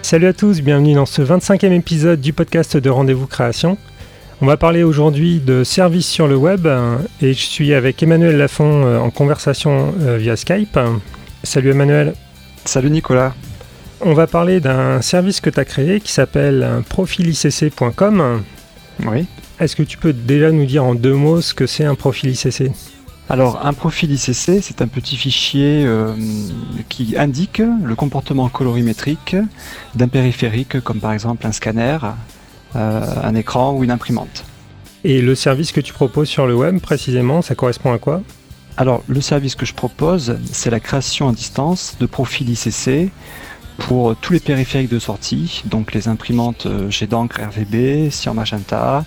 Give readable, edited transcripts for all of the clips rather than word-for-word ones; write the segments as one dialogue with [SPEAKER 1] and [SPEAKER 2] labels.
[SPEAKER 1] Salut à tous, bienvenue dans ce 25e épisode du podcast de Rendez-vous Création. On va parler aujourd'hui de services sur le web et je suis avec Emmanuel Lafont en conversation via Skype. Salut Emmanuel.
[SPEAKER 2] Salut Nicolas.
[SPEAKER 1] On va parler d'un service que tu as créé qui s'appelle profilicc.com.
[SPEAKER 2] Oui.
[SPEAKER 1] Est-ce que tu peux déjà nous dire en deux mots ce que c'est un profil ICC ?
[SPEAKER 2] Alors, un profil ICC, c'est un petit fichier qui indique le comportement colorimétrique d'un périphérique, comme par exemple un scanner, un écran ou une imprimante.
[SPEAKER 1] Et le service que tu proposes sur le web, précisément, ça correspond à quoi ?
[SPEAKER 2] Alors, le service que je propose, c'est la création à distance de profils ICC pour tous les périphériques de sortie, donc les imprimantes jet d'encre RVB, cyan magenta,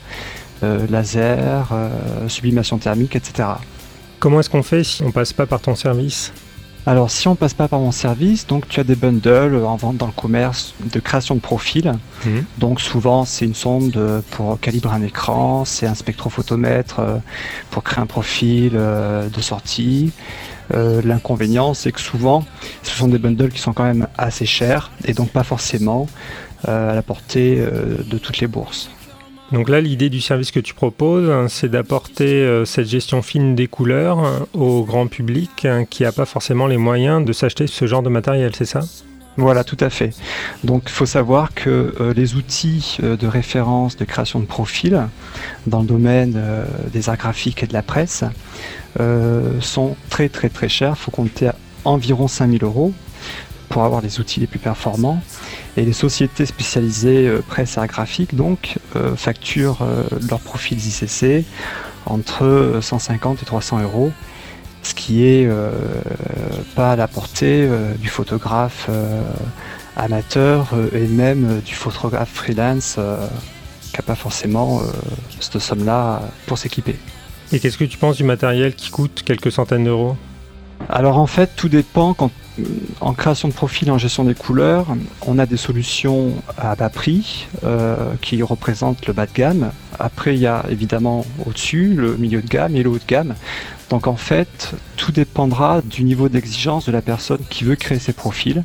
[SPEAKER 2] laser, sublimation thermique, etc.
[SPEAKER 1] Comment est-ce qu'on fait si on passe pas par ton service ?
[SPEAKER 2] Alors si on passe pas par mon service, donc tu as des bundles en vente dans le commerce de création de profil. Donc souvent c'est une sonde pour calibrer un écran, c'est un spectrophotomètre pour créer un profil de sortie. L'inconvénient c'est que souvent ce sont des bundles qui sont quand même assez chers et donc pas forcément à la portée de toutes les bourses.
[SPEAKER 1] Donc là, l'idée du service que tu proposes, c'est d'apporter cette gestion fine des couleurs au grand public qui n'a pas forcément les moyens de s'acheter ce genre de matériel, c'est ça ?
[SPEAKER 2] Voilà, tout à fait. Donc il faut savoir que les outils de référence de création de profil dans le domaine des arts graphiques et de la presse sont très très très chers. Il faut compter à environ 5 000 € pour avoir les outils les plus performants. Et les sociétés spécialisées presse et art graphique donc facturent leurs profils ICC entre 150 et 300 €, ce qui est pas à la portée du photographe amateur et même du photographe freelance qui n'a pas forcément cette somme-là pour s'équiper.
[SPEAKER 1] Et qu'est-ce que tu penses du matériel qui coûte quelques centaines d'euros ?
[SPEAKER 2] Alors en fait, tout dépend. En création de profil, en gestion des couleurs, on a des solutions à bas prix qui représentent le bas de gamme. Après, il y a évidemment au-dessus le milieu de gamme et le haut de gamme. Donc en fait, tout dépendra du niveau d'exigence de la personne qui veut créer ses profils.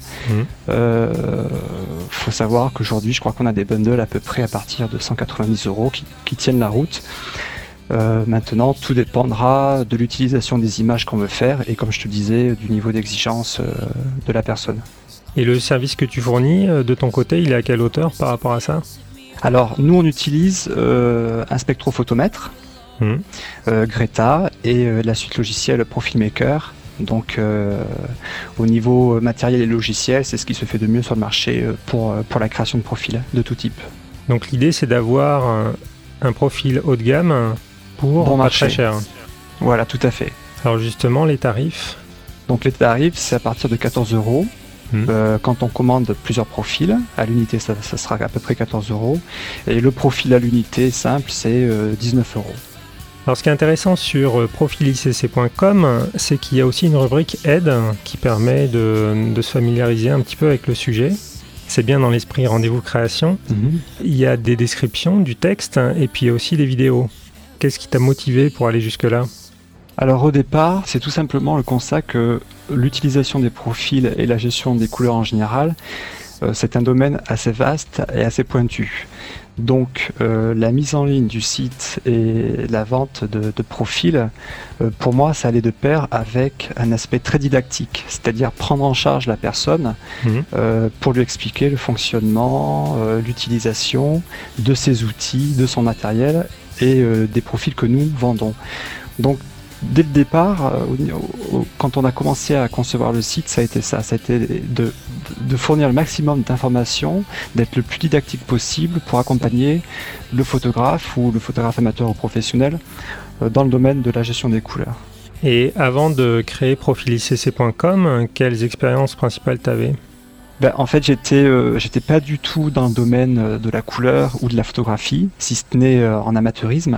[SPEAKER 2] Faut savoir qu'aujourd'hui, je crois qu'on a des bundles à peu près à partir de 190 € qui tiennent la route. Maintenant, tout dépendra de l'utilisation des images qu'on veut faire et, comme je te disais, du niveau d'exigence de la personne.
[SPEAKER 1] Et le service que tu fournis, de ton côté, il est à quelle hauteur par rapport à ça ?
[SPEAKER 2] Alors, nous, on utilise un spectrophotomètre, Greta, et la suite logicielle ProfilMaker. Donc, au niveau matériel et logiciel, c'est ce qui se fait de mieux sur le marché pour la création de profils de tout type.
[SPEAKER 1] Donc, l'idée, c'est d'avoir un profil haut de gamme pour
[SPEAKER 2] bon
[SPEAKER 1] pas
[SPEAKER 2] marché.
[SPEAKER 1] Très cher.
[SPEAKER 2] Voilà, tout à fait.
[SPEAKER 1] Alors justement, les tarifs ?
[SPEAKER 2] Donc les tarifs, c'est à partir de 14 €. Quand on commande plusieurs profils, à l'unité, ça sera à peu près 14 €. Et le profil à l'unité simple, c'est 19 €.
[SPEAKER 1] Alors ce qui est intéressant sur profilicc.com, c'est qu'il y a aussi une rubrique aide qui permet de se familiariser un petit peu avec le sujet. C'est bien dans l'esprit Rendez-vous Création. Il y a des descriptions, du texte et puis il y a aussi des vidéos. Qu'est-ce qui t'a motivé pour aller jusque-là ?
[SPEAKER 2] Alors au départ, c'est tout simplement le constat que l'utilisation des profils et la gestion des couleurs en général, c'est un domaine assez vaste et assez pointu. Donc la mise en ligne du site et la vente de profils, pour moi ça allait de pair avec un aspect très didactique, c'est-à-dire prendre en charge la personne pour lui expliquer le fonctionnement, l'utilisation de ses outils, de son matériel et des profils que nous vendons. Donc dès le départ, quand on a commencé à concevoir le site, ça a été ça, ça a été de fournir le maximum d'informations, d'être le plus didactique possible pour accompagner le photographe ou le photographe amateur ou professionnel dans le domaine de la gestion des couleurs.
[SPEAKER 1] Et avant de créer profilicc.com, quelles expériences principales t'avais ?
[SPEAKER 2] En fait, j'étais pas du tout dans le domaine de la couleur ou de la photographie, si ce n'est en amateurisme.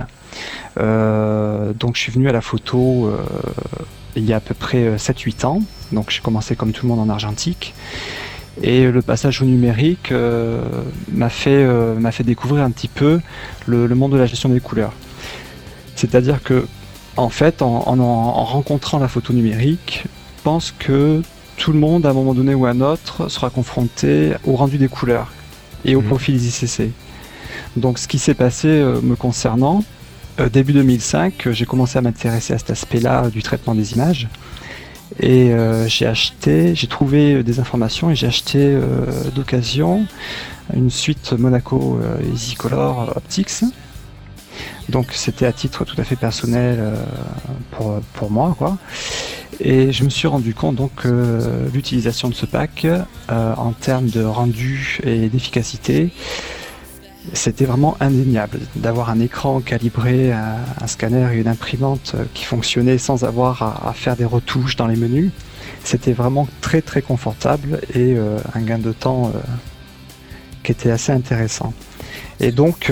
[SPEAKER 2] Donc je suis venu à la photo il y a à peu près 7-8 ans. Donc j'ai commencé comme tout le monde en argentique. Et le passage au numérique m'a fait découvrir un petit peu le monde de la gestion des couleurs. C'est-à-dire que, en fait, en rencontrant la photo numérique, je pense que tout le monde, à un moment donné ou à un autre, sera confronté au rendu des couleurs et au profil ICC. Donc ce qui s'est passé me concernant, début 2005, j'ai commencé à m'intéresser à cet aspect-là du traitement des images. Et j'ai trouvé des informations et j'ai acheté d'occasion une suite Monaco EasyColor Optics. Donc c'était à titre tout à fait personnel pour moi, quoi. Et je me suis rendu compte donc que l'utilisation de ce pack en termes de rendu et d'efficacité, c'était vraiment indéniable d'avoir un écran calibré, un scanner et une imprimante qui fonctionnaient sans avoir à faire des retouches dans les menus. C'était vraiment très très confortable et un gain de temps qui était assez intéressant. Et donc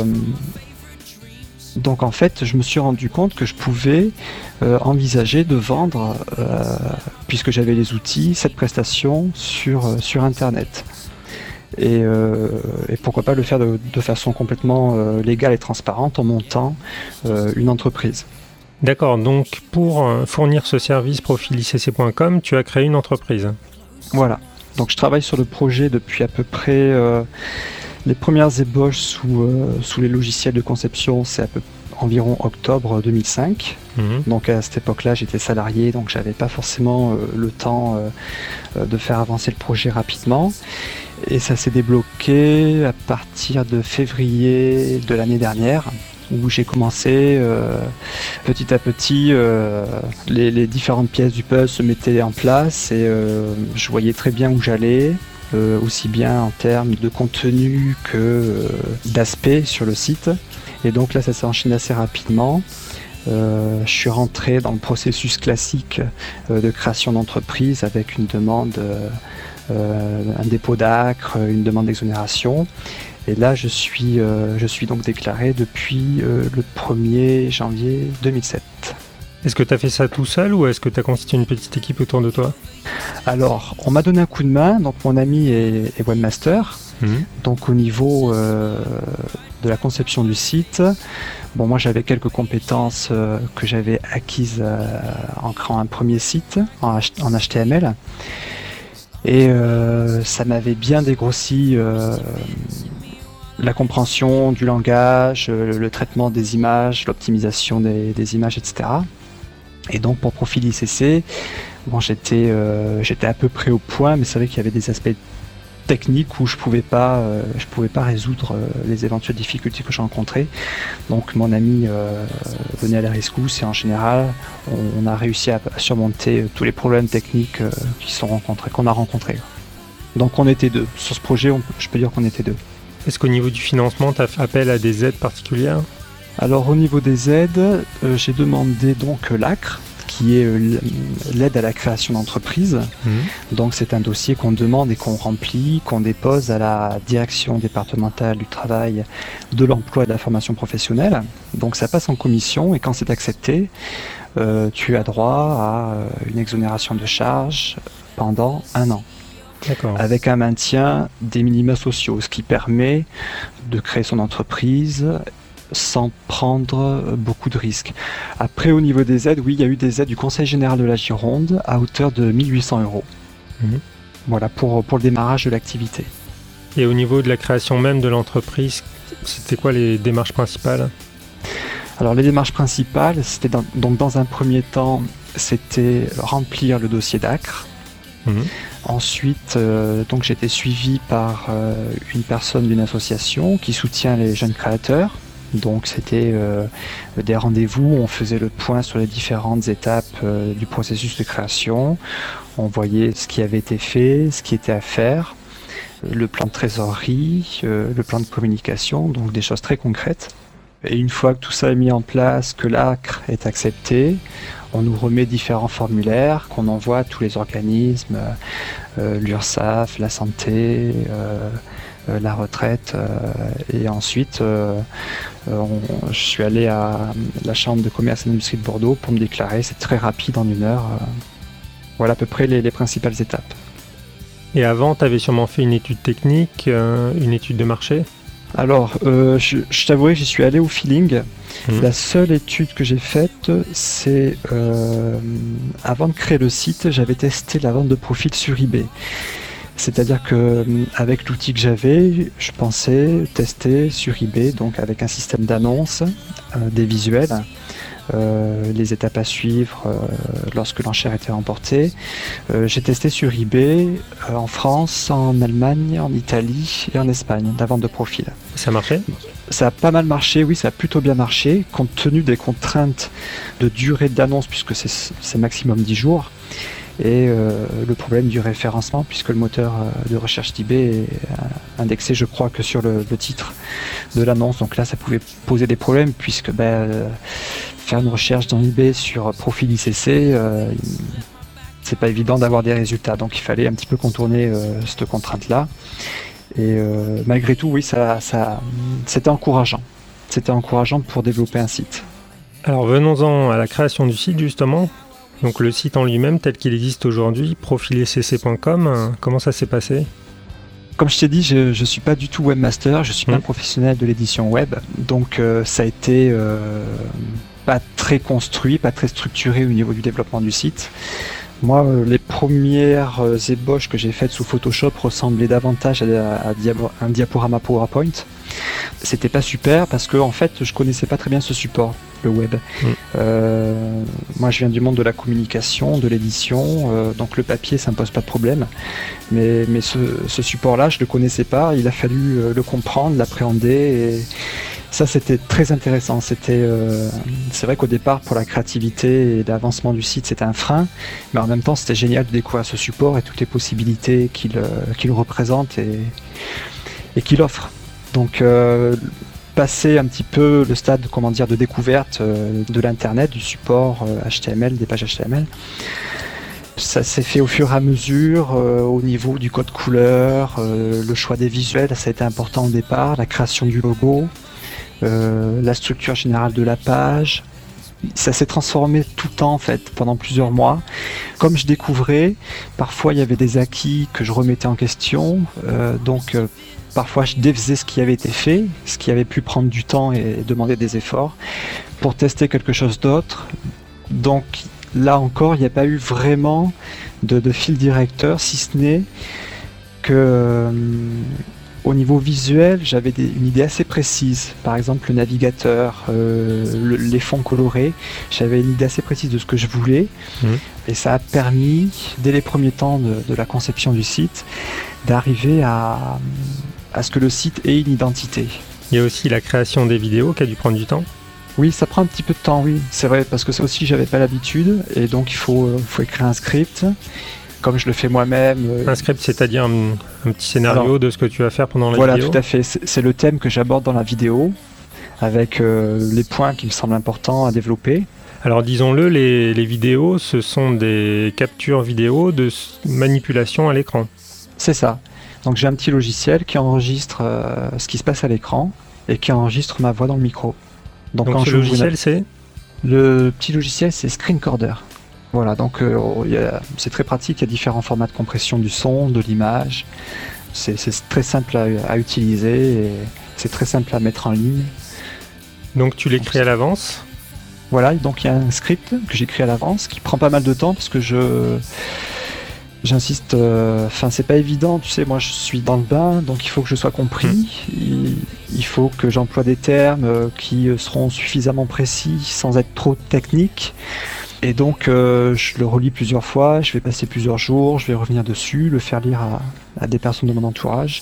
[SPEAKER 2] en fait, je me suis rendu compte que je pouvais envisager de vendre, puisque j'avais les outils, cette prestation sur Internet. Et pourquoi pas le faire de façon complètement légale et transparente en montant une entreprise.
[SPEAKER 1] D'accord, donc pour fournir ce service profilicc.com, tu as créé une entreprise.
[SPEAKER 2] Voilà, donc je travaille sur le projet depuis à peu près les premières ébauches sous les logiciels de conception, c'est environ octobre 2005. Donc à cette époque-là, j'étais salarié, donc j'avais pas forcément le temps de faire avancer le projet rapidement. Et ça s'est débloqué à partir de février de l'année dernière, où j'ai commencé petit à petit, les différentes pièces du puzzle se mettaient en place et je voyais très bien où j'allais. Aussi bien en termes de contenu que d'aspect sur le site. Et donc là, ça s'est enchaîné assez rapidement. Je suis rentré dans le processus classique de création d'entreprise avec une demande, un dépôt d'ACRE, une demande d'exonération. Et là, je suis donc déclaré depuis le 1er janvier 2007.
[SPEAKER 1] Est-ce que tu as fait ça tout seul ou est-ce que tu as constitué une petite équipe autour de toi ?
[SPEAKER 2] Alors, on m'a donné un coup de main, donc mon ami est webmaster. Donc au niveau de la conception du site, bon, moi j'avais quelques compétences que j'avais acquises en créant un premier site en HTML. Et ça m'avait bien dégrossi la compréhension du langage, le traitement des images, l'optimisation des images, etc. Et donc pour Profil ICC, bon, j'étais à peu près au point, mais c'est vrai qu'il y avait des aspects techniques où je pouvais pas résoudre les éventuelles difficultés que je rencontrais. Donc mon ami venait à la rescousse et en général, on a réussi à surmonter tous les problèmes techniques qu'on a rencontrés. Donc on était deux. Sur ce projet, je peux dire qu'on était deux.
[SPEAKER 1] Est-ce qu'au niveau du financement, tu as fait appel à des aides particulières ?
[SPEAKER 2] Alors au niveau des aides, j'ai demandé donc l'ACRE, qui est l'aide à la création d'entreprise. Donc c'est un dossier qu'on demande et qu'on remplit, qu'on dépose à la direction départementale du travail, de l'emploi et de la formation professionnelle. Donc ça passe en commission et quand c'est accepté, tu as droit à une exonération de charges pendant 1 an.
[SPEAKER 1] D'accord.
[SPEAKER 2] Avec un maintien des minima sociaux, ce qui permet de créer son entreprise sans prendre beaucoup de risques. Après, au niveau des aides, oui, il y a eu des aides du Conseil général de la Gironde à hauteur de 1 800 €. Voilà, pour le démarrage de l'activité.
[SPEAKER 1] Et au niveau de la création même de l'entreprise, c'était quoi les démarches principales ?
[SPEAKER 2] Alors, les démarches principales, c'était dans un premier temps, c'était remplir le dossier d'ACRE. Ensuite, donc j'ai été suivi par une personne d'une association qui soutient les jeunes créateurs. Donc c'était des rendez-vous où on faisait le point sur les différentes étapes du processus de création. On voyait ce qui avait été fait, ce qui était à faire, le plan de trésorerie, le plan de communication, donc des choses très concrètes. Et une fois que tout ça est mis en place, que l'ACRE est accepté, on nous remet différents formulaires qu'on envoie à tous les organismes, l'URSSAF, la santé, la retraite. Et ensuite, je suis allé à la Chambre de commerce et d'industrie de Bordeaux pour me déclarer. C'est très rapide, en 1 heure. Voilà à peu près les principales étapes.
[SPEAKER 1] Et avant, tu avais sûrement fait une étude technique, une étude de marché ?
[SPEAKER 2] Alors, je t'avouerai que j'y suis allé au feeling. La seule étude que j'ai faite, c'est avant de créer le site, j'avais testé la vente de profils sur eBay. C'est-à-dire que avec l'outil que j'avais, je pensais tester sur eBay, donc avec un système d'annonces, des visuels, les étapes à suivre lorsque l'enchère était remportée. J'ai testé sur eBay en France, en Allemagne, en Italie et en Espagne, la vente de profils.
[SPEAKER 1] Ça marchait ?
[SPEAKER 2] Ça a pas mal marché, oui, ça a plutôt bien marché, compte tenu des contraintes de durée d'annonce, puisque c'est maximum 10 jours, et le problème du référencement, puisque le moteur de recherche d'eBay est indexé, je crois, que sur le titre de l'annonce. Donc là, ça pouvait poser des problèmes, puisque faire une recherche dans eBay sur profil ICC, c'est pas évident d'avoir des résultats. Donc il fallait un petit peu contourner cette contrainte-là. Et malgré tout, oui, c'était encourageant. C'était encourageant pour développer un site.
[SPEAKER 1] Alors venons-en à la création du site, justement. Donc le site en lui-même, tel qu'il existe aujourd'hui, profilecc.com, comment ça s'est passé ?
[SPEAKER 2] Comme je t'ai dit, je ne suis pas du tout webmaster, je suis pas un professionnel de l'édition web, donc ça a été pas très construit, pas très structuré au niveau du développement du site. Moi, les premières ébauches que j'ai faites sous Photoshop ressemblaient davantage à un diaporama PowerPoint. C'était pas super parce que en fait, je connaissais pas très bien ce support, le web. Moi, je viens du monde de la communication, de l'édition, donc le papier, ça me pose pas de problème. Mais ce support-là, je le connaissais pas. Il a fallu le comprendre, l'appréhender. Et ça, c'était très intéressant. C'est vrai qu'au départ, pour la créativité et l'avancement du site, c'était un frein. Mais en même temps, c'était génial de découvrir ce support et toutes les possibilités qu'il représente et qu'il offre. Donc, passer un petit peu le stade, de découverte de l'internet, du support HTML, des pages HTML. Ça s'est fait au fur et à mesure, au niveau du code couleur, le choix des visuels, ça a été important au départ, la création du logo, la structure générale de la page. Ça s'est transformé tout le temps en fait, pendant plusieurs mois. Comme je découvrais, parfois il y avait des acquis que je remettais en question, parfois je défaisais ce qui avait été fait, ce qui avait pu prendre du temps et demander des efforts, pour tester quelque chose d'autre. Donc là encore, il n'y a pas eu vraiment de fil directeur, si ce n'est que au niveau visuel, j'avais une idée assez précise. Par exemple, le navigateur, les fonds colorés, j'avais une idée assez précise de ce que je voulais. Et ça a permis, dès les premiers temps de la conception du site, d'arriver à ce que le site ait une identité.
[SPEAKER 1] Il y a aussi la création des vidéos qui a dû prendre du temps.
[SPEAKER 2] Oui, ça prend un petit peu de temps, oui. C'est vrai, parce que ça aussi, j'avais pas l'habitude. Et donc, il faut écrire un script. Comme je le fais moi-même.
[SPEAKER 1] Un script, c'est-à-dire un petit scénario de ce que tu vas faire pendant la vidéo.
[SPEAKER 2] Voilà, tout à fait. C'est le thème que j'aborde dans la vidéo, avec les points qui me semblent importants à développer.
[SPEAKER 1] Alors disons-le, les vidéos, ce sont des captures vidéo de manipulation à l'écran.
[SPEAKER 2] C'est ça. Donc j'ai un petit logiciel qui enregistre ce qui se passe à l'écran et qui enregistre ma voix dans le micro.
[SPEAKER 1] Donc quand ce logiciel, c'est ?
[SPEAKER 2] Le petit logiciel, c'est Screencorder. Voilà, donc c'est très pratique, il y a différents formats de compression du son, de l'image. C'est très simple à utiliser et c'est très simple à mettre en ligne.
[SPEAKER 1] Donc tu l'écris à l'avance ?
[SPEAKER 2] Voilà, donc il y a un script que j'écris à l'avance qui prend pas mal de temps parce que j'insiste, c'est pas évident, tu sais, moi je suis dans le bain, donc il faut que je sois compris, il faut que j'emploie des termes qui seront suffisamment précis sans être trop techniques. Et donc je le relis plusieurs fois, je vais passer plusieurs jours, je vais revenir dessus, le faire lire à des personnes de mon entourage.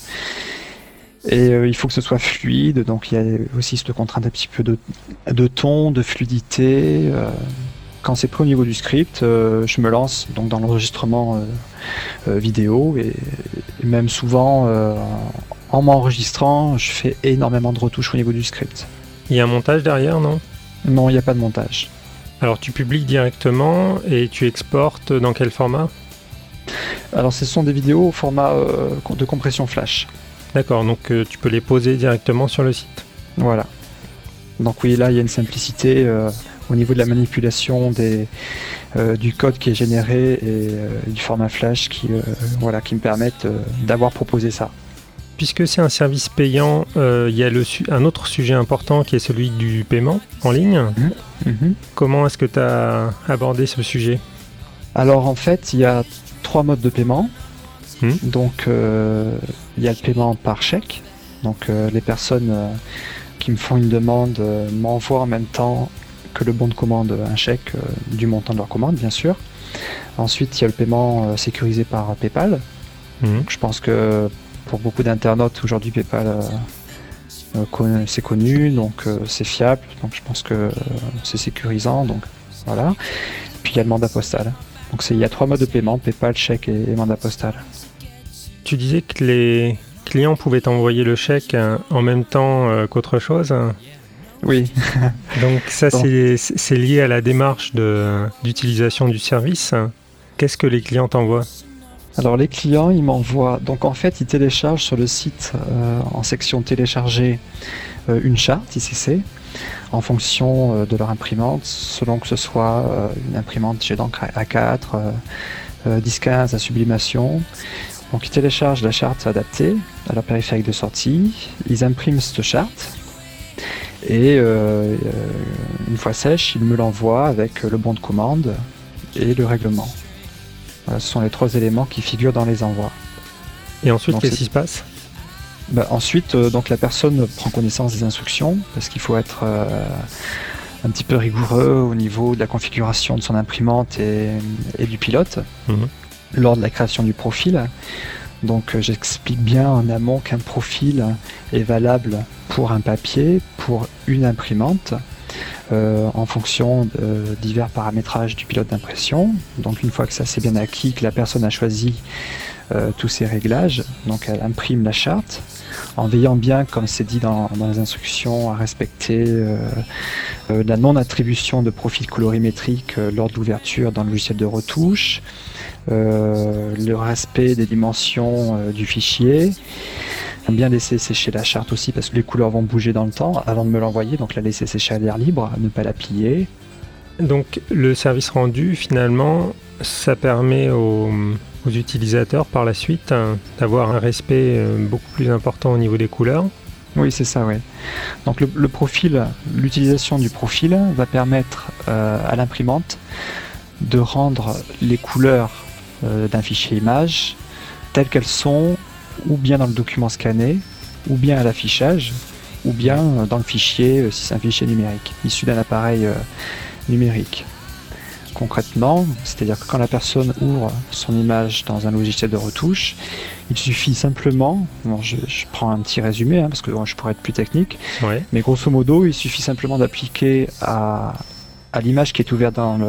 [SPEAKER 2] Et il faut que ce soit fluide, donc il y a aussi cette contrainte un petit peu de ton, de fluidité. Quand c'est pris au niveau du script, je me lance donc dans l'enregistrement vidéo et même souvent en m'enregistrant, je fais énormément de retouches au niveau du script.
[SPEAKER 1] Il y a un montage derrière, non ?
[SPEAKER 2] Non, il n'y a pas de montage.
[SPEAKER 1] Alors tu publies directement et tu exportes dans quel format ?
[SPEAKER 2] Alors ce sont des vidéos au format de compression flash.
[SPEAKER 1] D'accord, donc tu peux les poser directement sur le site.
[SPEAKER 2] Voilà. Donc oui, là il y a une simplicité au niveau de la manipulation du code qui est généré et du format flash qui me permettent d'avoir proposé ça.
[SPEAKER 1] Puisque c'est un service payant, il y a un autre sujet important qui est celui du paiement en ligne. Comment est-ce que tu as abordé ce sujet ?
[SPEAKER 2] Alors en fait, il y a 3 modes de paiement. Donc il y a le paiement par chèque. Donc les personnes qui me font une demande m'envoient en même temps que le bon de commande un chèque du montant de leur commande, bien sûr. Ensuite, il y a le paiement sécurisé par PayPal. Je pense que pour beaucoup d'internautes aujourd'hui, PayPal c'est connu, donc c'est fiable, donc je pense que c'est sécurisant, donc voilà. Puis il y a le mandat postal. Donc il y a 3 modes de paiement, PayPal, chèque et mandat postal.
[SPEAKER 1] Tu disais que les clients pouvaient t'envoyer le chèque en même temps qu'autre chose.
[SPEAKER 2] Oui.
[SPEAKER 1] Donc ça, c'est lié à la démarche d'utilisation du service. Qu'est-ce que les clients t'envoient ?
[SPEAKER 2] Alors les clients, ils m'envoient, donc en fait ils téléchargent sur le site en section télécharger une charte ICC en fonction de leur imprimante, selon que ce soit une imprimante jet d'encre A4, 10-15 à sublimation. Donc ils téléchargent la charte adaptée à leur périphérique de sortie, ils impriment cette charte et une fois sèche, ils me l'envoient avec le bon de commande et le règlement. Voilà, ce sont les 3 éléments qui figurent dans les envois.
[SPEAKER 1] Et ensuite, qu'est-ce qui se passe ?
[SPEAKER 2] Ensuite, donc la personne prend connaissance des instructions, parce qu'il faut être un petit peu rigoureux au niveau de la configuration de son imprimante et du pilote, lors de la création du profil. Donc j'explique bien en amont qu'un profil est valable pour un papier, pour une imprimante, en fonction de divers paramétrages du pilote d'impression. Donc une fois que ça c'est bien acquis, que la personne a choisi tous ces réglages, donc elle imprime la charte, en veillant bien, comme c'est dit dans les instructions, à respecter la non-attribution de profil colorimétrique lors de l'ouverture dans le logiciel de retouche, le respect des dimensions du fichier, bien laisser sécher la charte aussi parce que les couleurs vont bouger dans le temps avant de me l'envoyer, donc la laisser sécher à l'air libre, ne pas la plier.
[SPEAKER 1] Donc le service rendu, finalement, ça permet aux utilisateurs par la suite d'avoir un respect beaucoup plus important au niveau des couleurs.
[SPEAKER 2] Oui, c'est ça, oui. Donc le profil, l'utilisation du profil va permettre à l'imprimante de rendre les couleurs d'un fichier image telles qu'elles sont, ou bien dans le document scanné, ou bien à l'affichage, ou bien dans le fichier, si c'est un fichier numérique, issu d'un appareil numérique. Concrètement, c'est-à-dire que quand la personne ouvre son image dans un logiciel de retouche, il suffit simplement, je prends un petit résumé parce que je pourrais être plus technique, mais grosso modo, il suffit simplement d'appliquer à l'image qui est ouverte dans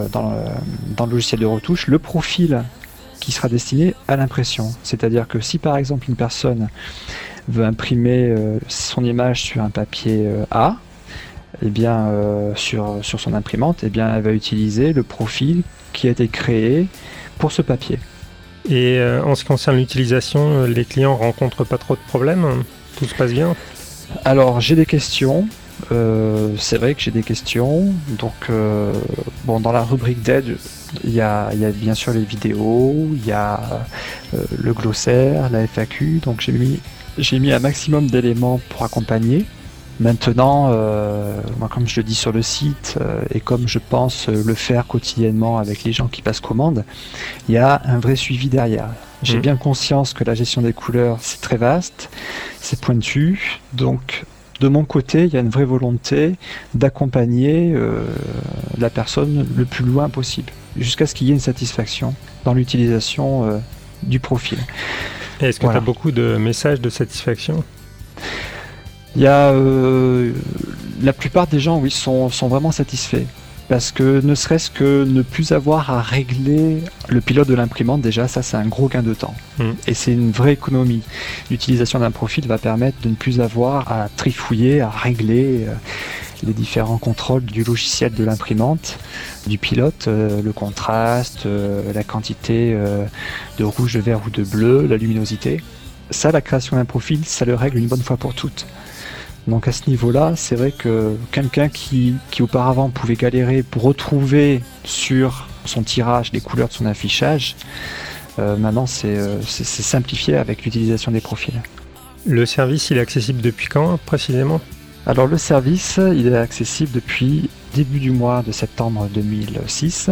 [SPEAKER 2] le logiciel de retouche le profil qui sera destiné à l'impression. C'est-à-dire que si par exemple une personne veut imprimer son image sur un papier A, eh bien, sur son imprimante, eh bien, elle va utiliser le profil qui a été créé pour ce papier.
[SPEAKER 1] Et en ce qui concerne l'utilisation, les clients rencontrent pas trop de problèmes ? Tout se passe bien ?
[SPEAKER 2] Alors, j'ai des questions. C'est vrai que j'ai des questions. Donc, dans la rubrique d'aide, il y a bien sûr les vidéos, il y a le glossaire, la FAQ. Donc, j'ai mis un maximum d'éléments pour accompagner. Maintenant, moi, comme je le dis sur le site et comme je pense le faire quotidiennement avec les gens qui passent commande, il y a un vrai suivi derrière. J'ai bien conscience que la gestion des couleurs, c'est très vaste, c'est pointu, donc de mon côté, il y a une vraie volonté d'accompagner la personne le plus loin possible, jusqu'à ce qu'il y ait une satisfaction dans l'utilisation du profil.
[SPEAKER 1] Et est-ce que tu as beaucoup de messages de satisfaction ?
[SPEAKER 2] Il y a la plupart des gens, oui, sont vraiment satisfaits. Parce que ne serait-ce que ne plus avoir à régler le pilote de l'imprimante, déjà, ça c'est un gros gain de temps. Et c'est une vraie économie. L'utilisation d'un profil va permettre de ne plus avoir à trifouiller, à régler les différents contrôles du logiciel de l'imprimante, du pilote, le contraste, la quantité de rouge, de vert ou de bleu, la luminosité. Ça, la création d'un profil, ça le règle une bonne fois pour toutes. Donc à ce niveau-là, c'est vrai que quelqu'un qui auparavant pouvait galérer pour retrouver sur son tirage les couleurs de son affichage, maintenant c'est simplifié avec l'utilisation des profils.
[SPEAKER 1] Le service, il est accessible depuis quand précisément ?
[SPEAKER 2] Alors le service, il est accessible depuis début du mois de septembre 2006.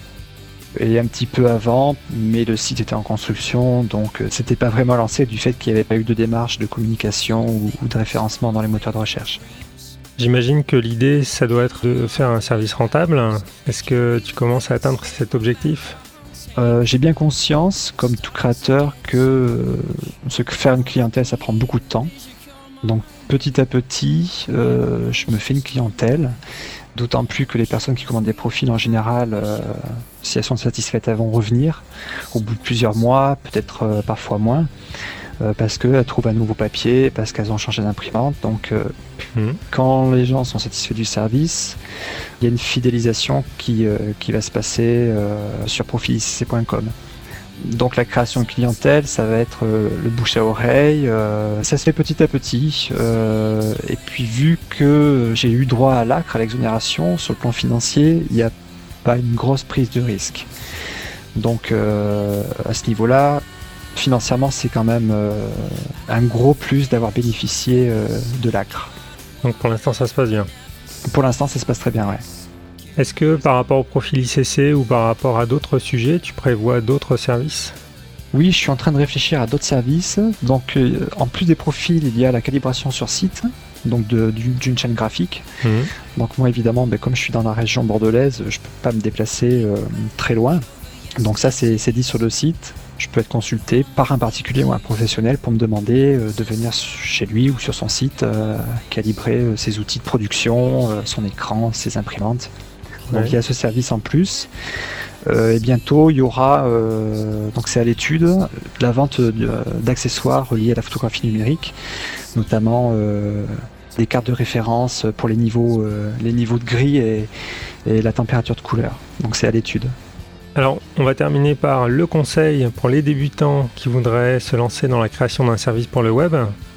[SPEAKER 2] Et un petit peu avant, mais le site était en construction, donc c'était pas vraiment lancé du fait qu'il n'y avait pas eu de démarche de communication ou de référencement dans les moteurs de recherche.
[SPEAKER 1] J'imagine que l'idée, ça doit être de faire un service rentable. Est-ce que tu commences à atteindre cet objectif ?
[SPEAKER 2] J'ai bien conscience, comme tout créateur, que faire une clientèle, ça prend beaucoup de temps. Donc petit à petit, je me fais une clientèle. D'autant plus que les personnes qui commandent des profils, en général, si elles sont satisfaites, elles vont revenir au bout de plusieurs mois, peut-être parfois moins, parce qu'elles trouvent un nouveau papier, parce qu'elles ont changé d'imprimante. Donc quand les gens sont satisfaits du service, il y a une fidélisation qui va se passer sur profilicc.com. Donc la création de clientèle, ça va être le bouche à oreille, ça se fait petit à petit. Et puis vu que j'ai eu droit à l'ACRE, à l'exonération, sur le plan financier, il n'y a pas une grosse prise de risque. Donc à ce niveau-là, financièrement, c'est quand même un gros plus d'avoir bénéficié de l'ACRE.
[SPEAKER 1] Donc pour l'instant, ça se passe bien.
[SPEAKER 2] Pour l'instant, ça se passe très bien, ouais.
[SPEAKER 1] Est-ce que par rapport au profil ICC ou par rapport à d'autres sujets, tu prévois d'autres services ?
[SPEAKER 2] Oui, je suis en train de réfléchir à d'autres services. Donc, en plus des profils, il y a la calibration sur site, donc d'une chaîne graphique. Donc moi, évidemment, comme je suis dans la région bordelaise, je ne peux pas me déplacer très loin. Donc ça, c'est dit sur le site. Je peux être consulté par un particulier ou un professionnel pour me demander de venir chez lui ou sur son site calibrer ses outils de production, son écran, ses imprimantes. Donc il y a ce service en plus. Et bientôt il y aura, donc c'est à l'étude, la vente d'accessoires liés à la photographie numérique, notamment des cartes de référence pour les niveaux de gris et la température de couleur. Donc c'est à l'étude.
[SPEAKER 1] Alors, on va terminer par le conseil pour les débutants qui voudraient se lancer dans la création d'un service pour le web.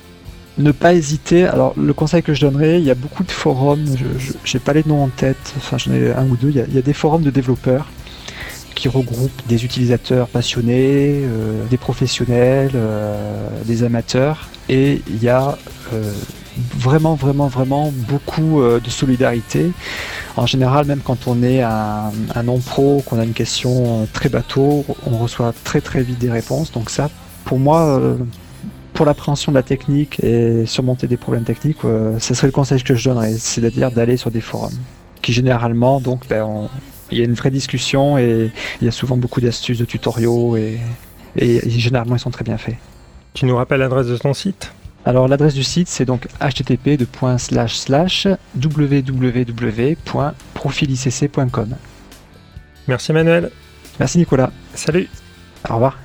[SPEAKER 2] Ne pas hésiter. Alors, le conseil que je donnerais, il y a beaucoup de forums, je n'ai pas les noms en tête, enfin j'en ai un ou deux, il y a des forums de développeurs qui regroupent des utilisateurs passionnés, des professionnels, des amateurs, et il y a vraiment beaucoup de solidarité. En général, même quand on est un non-pro, qu'on a une question très bateau, on reçoit très vite des réponses. Donc ça, pour moi, pour l'appréhension de la technique et surmonter des problèmes techniques, ce serait le conseil que je donnerais, c'est-à-dire d'aller sur des forums qui généralement, donc, il y a une vraie discussion et il y a souvent beaucoup d'astuces, de tutoriaux et généralement ils sont très bien faits.
[SPEAKER 1] Tu nous rappelles l'adresse de ton site ?
[SPEAKER 2] Alors l'adresse du site c'est donc http://www.profilicc.com.
[SPEAKER 1] Merci Manuel.
[SPEAKER 2] Merci Nicolas.
[SPEAKER 1] Salut.
[SPEAKER 2] Au revoir.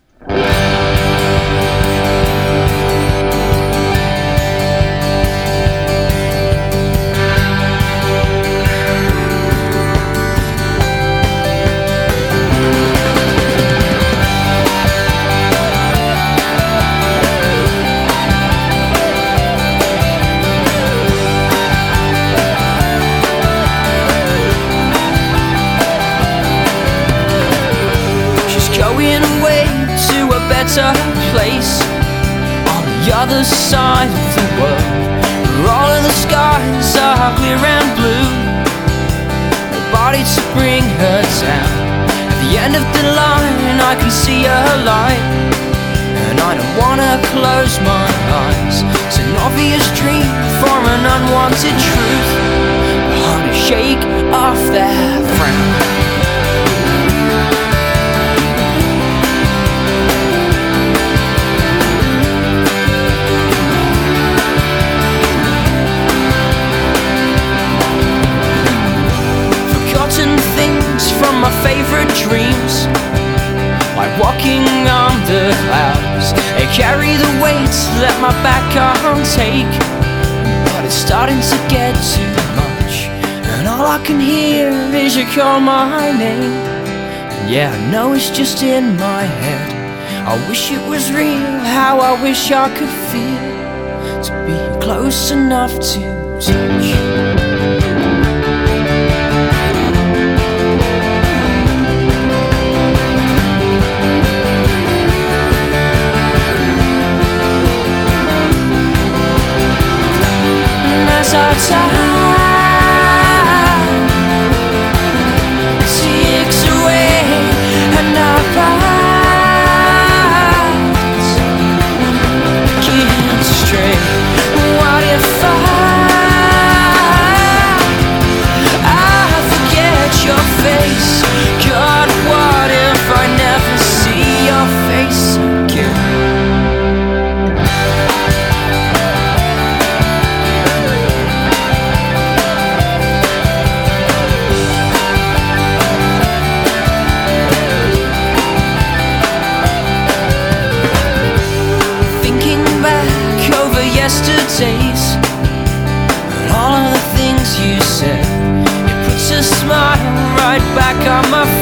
[SPEAKER 3] Place on the other side of the world, where all of the skies are clear and blue. Nobody to bring her down. At the end of the line I can see her light, and I don't wanna close my eyes. It's an obvious dream for an unwanted truth. Honey, shake off that frown. From my favorite dreams, like walking on the clouds. They carry the weights that my back can't take, but it's starting to get too much, and all I can hear is you call my name. And yeah, I know it's just in my head. I wish it was real, how I wish I could feel, to be close enough to touch.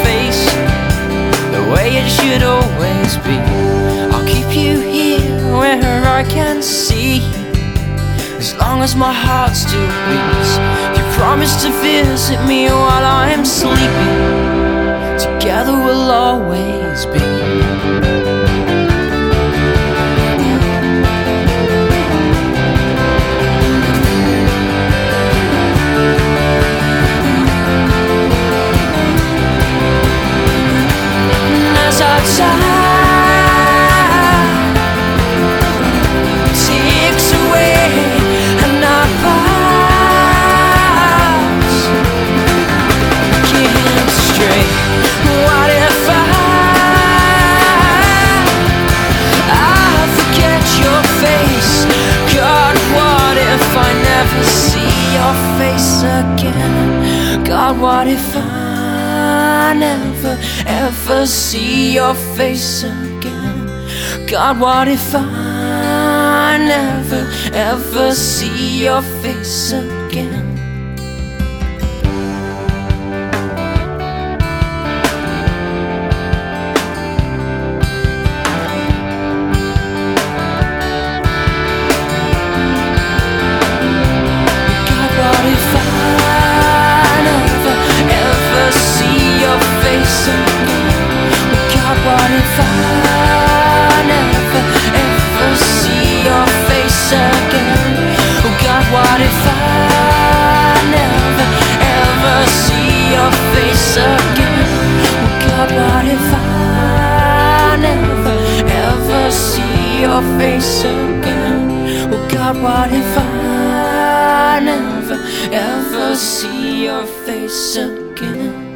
[SPEAKER 3] face the way it should always be. I'll keep you here where I can see, as long as my heart still beats. You promise to visit me while I am sleeping. Together we'll always be. As our time ticks away and our paths can't stray, what if I forget your face? God, what if I never see your face again? God, what if I never ever see your face again? God, what if I never ever see your face again? God, what if I never ever see your face again? God, what if I never ever see your face again? Oh God, what if I never ever see your face again? Oh God, what if I never ever see your face again? Oh God, what if I never ever see your face again?